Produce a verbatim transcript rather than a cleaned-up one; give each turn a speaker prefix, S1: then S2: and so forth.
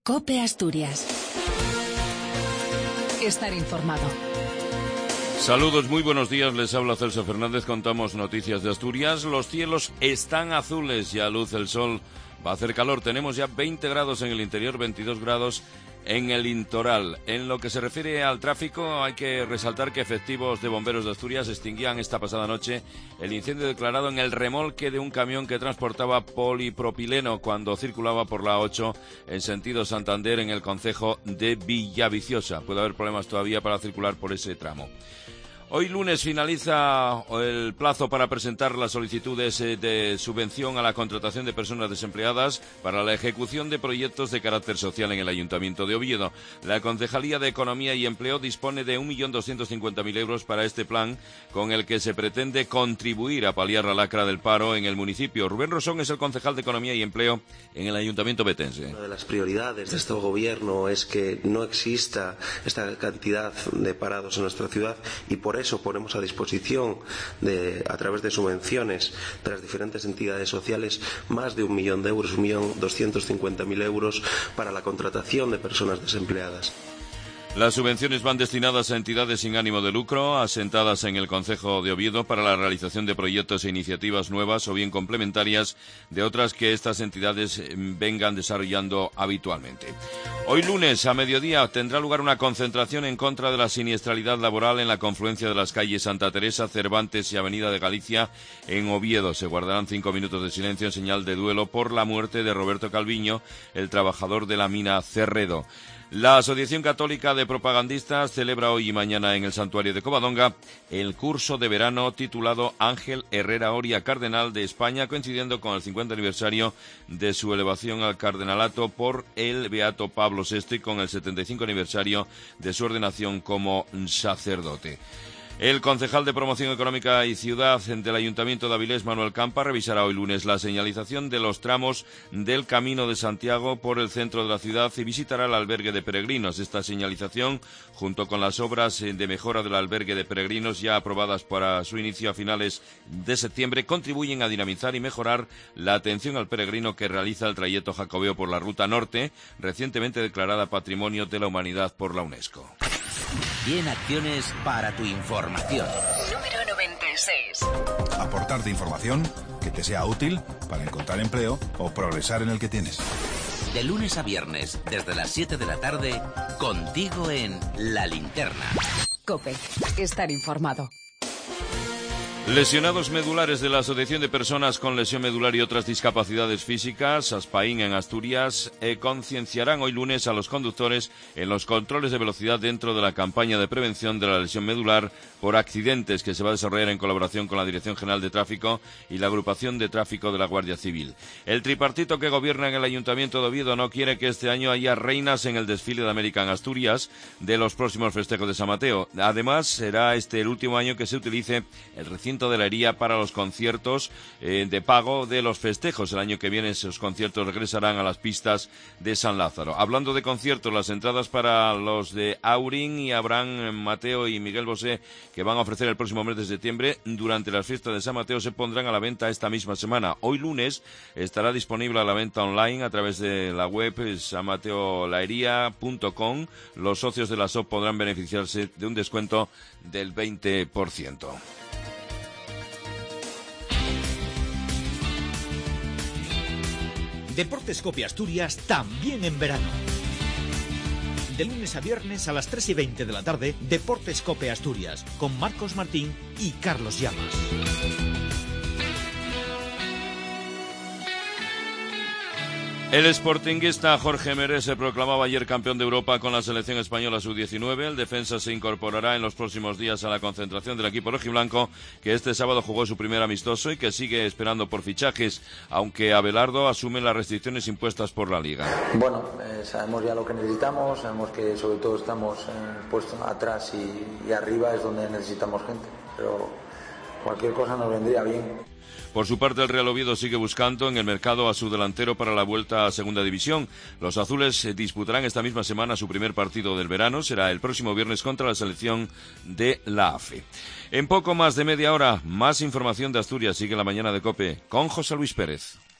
S1: COPE Asturias. Estar informado.
S2: Saludos, muy buenos días, les habla Celso Fernández, contamos noticias de Asturias. Los cielos están azules, ya luce el sol, va a hacer calor, tenemos ya veinte grados en el interior, veintidós grados en el litoral. En lo que se refiere al tráfico, hay que resaltar que efectivos de bomberos de Asturias extinguían esta pasada noche el incendio declarado en el remolque de un camión que transportaba polipropileno cuando circulaba por la A ocho en sentido Santander en el concejo de Villaviciosa. Puede haber problemas todavía para circular por ese tramo. Hoy lunes finaliza el plazo para presentar las solicitudes de subvención a la contratación de personas desempleadas para la ejecución de proyectos de carácter social en el Ayuntamiento de Oviedo. La Concejalía de Economía y Empleo dispone de un millón doscientos cincuenta mil euros para este plan, con el que se pretende contribuir a paliar la lacra del paro en el municipio. Rubén Rosón es el concejal de Economía y Empleo en el Ayuntamiento betense.
S3: Una de las prioridades de este gobierno es que no exista esta cantidad de parados en nuestra ciudad y por eso ponemos a disposición, de, a través de subvenciones de las diferentes entidades sociales, más de un millón de euros, un millón doscientos cincuenta mil euros para la contratación de personas desempleadas.
S2: Las subvenciones van destinadas a entidades sin ánimo de lucro, asentadas en el concejo de Oviedo, para la realización de proyectos e iniciativas nuevas o bien complementarias de otras que estas entidades vengan desarrollando habitualmente. Hoy lunes, a mediodía, tendrá lugar una concentración en contra de la siniestralidad laboral en la confluencia de las calles Santa Teresa, Cervantes y Avenida de Galicia en Oviedo. Se guardarán cinco minutos de silencio en señal de duelo por la muerte de Roberto Calviño, el trabajador de la mina Cerredo. La Asociación Católica de Propagandistas celebra hoy y mañana en el Santuario de Covadonga el curso de verano titulado Ángel Herrera Oria, Cardenal de España, coincidiendo con el cincuenta aniversario de su elevación al cardenalato por el Beato Pablo sexto y con el setenta y cinco aniversario de su ordenación como sacerdote. El concejal de Promoción Económica y Ciudad del Ayuntamiento de Avilés, Manuel Campa, revisará hoy lunes la señalización de los tramos del Camino de Santiago por el centro de la ciudad y visitará el albergue de peregrinos. Esta señalización, junto con las obras de mejora del albergue de peregrinos ya aprobadas para su inicio a finales de septiembre, contribuyen a dinamizar y mejorar la atención al peregrino que realiza el trayecto jacobeo por la Ruta Norte, recientemente declarada Patrimonio de la Humanidad por la UNESCO.
S4: cien acciones para tu información.
S1: Número noventa y seis.
S5: Aportarte información que te sea útil para encontrar empleo o progresar en el que tienes.
S4: De lunes a viernes, desde las siete de la tarde, contigo en La Linterna.
S1: COPE. Estar informado.
S2: Lesionados medulares de la Asociación de Personas con Lesión Medular y otras discapacidades físicas, ASPAIN en Asturias, eh, concienciarán hoy lunes a los conductores en los controles de velocidad dentro de la campaña de prevención de la lesión medular por accidentes que se va a desarrollar en colaboración con la Dirección General de Tráfico y la Agrupación de Tráfico de la Guardia Civil. El tripartito que gobierna en el Ayuntamiento de Oviedo no quiere que este año haya reinas en el desfile de América en Asturias de los próximos festejos de San Mateo. Además, será este el último año que se utilice el recinto de la Hería para los conciertos eh, de pago de los festejos. El año que viene esos conciertos regresarán a las pistas de San Lázaro. Hablando de conciertos, las entradas para los de Aurín y Abraham Mateo y Miguel Bosé, que van a ofrecer el próximo mes de septiembre durante las fiestas de San Mateo, se pondrán a la venta esta misma semana. Hoy lunes estará disponible a la venta online a través de la web san mateo lahería punto com. Los socios de la S O P podrán beneficiarse de un descuento del veinte por ciento.
S6: Deportes COPE Asturias también en verano. De lunes a viernes a las tres y veinte de la tarde, Deportes COPE Asturias, con Marcos Martín y Carlos Llamas.
S2: El sportinguista Jorge Merés se proclamaba ayer campeón de Europa con la selección española sub diecinueve. El defensa se incorporará en los próximos días a la concentración del equipo rojiblanco, que este sábado jugó su primer amistoso y que sigue esperando por fichajes, aunque Abelardo asume las restricciones impuestas por la Liga.
S7: Bueno, eh, sabemos ya lo que necesitamos, sabemos que sobre todo estamos eh, puestos atrás y, y arriba es donde necesitamos gente, pero cualquier cosa nos vendría bien.
S2: Por su parte, el Real Oviedo sigue buscando en el mercado a su delantero para la vuelta a Segunda División. Los azules disputarán esta misma semana su primer partido del verano. Será el próximo viernes contra la selección de la A F E. En poco más de media hora, más información de Asturias. Sigue la mañana de COPE con José Luis Pérez.